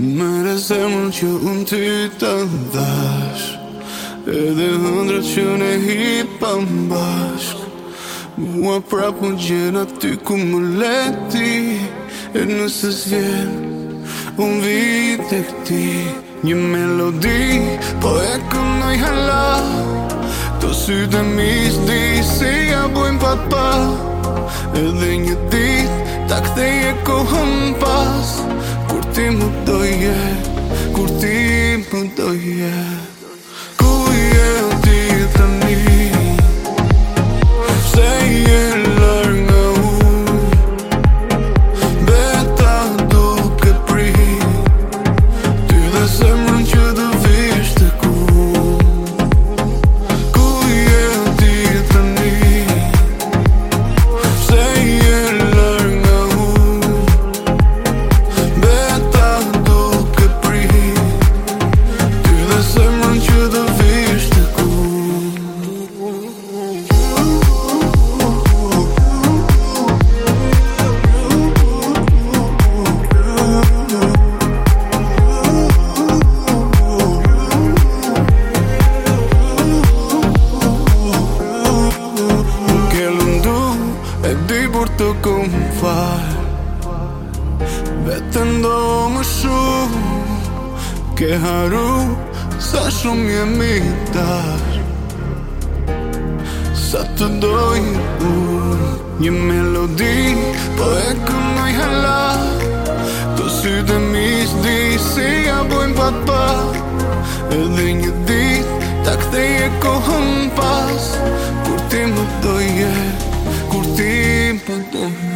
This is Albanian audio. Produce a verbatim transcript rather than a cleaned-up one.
Mere zemrën që unë ty të dhash, edhe hëndrat që ne hipëm bashk. Mua prap më gjen aty ku më leti, e nëse s'vjen unë vit e këti. Një melodi, po e kënoj hala, to sytë e misdi si ja bojmë pat pa. Edhe një dit, ta kthej e kohën pas, kur ti më doje, kur ti më doje. Ku je ti tani, se je larg nga unë, beta duke pri, ty dhe zemrën që do vish të ku. Ku je ti tani, se je larg nga unë, beta duke pri, ty dhe zemrën që do vish të ku. Ke lëndu, e di për të kom fal, vete ndo më shumë, ke haru sa shumë jemi dar. Sa të doj unë, një melodi, po e kënoj hala, to sytë e misdi si ja bojmë pat pa. Edhe një dit, ta kthej e kohën pas, kur ti më doje, kur ti më doje.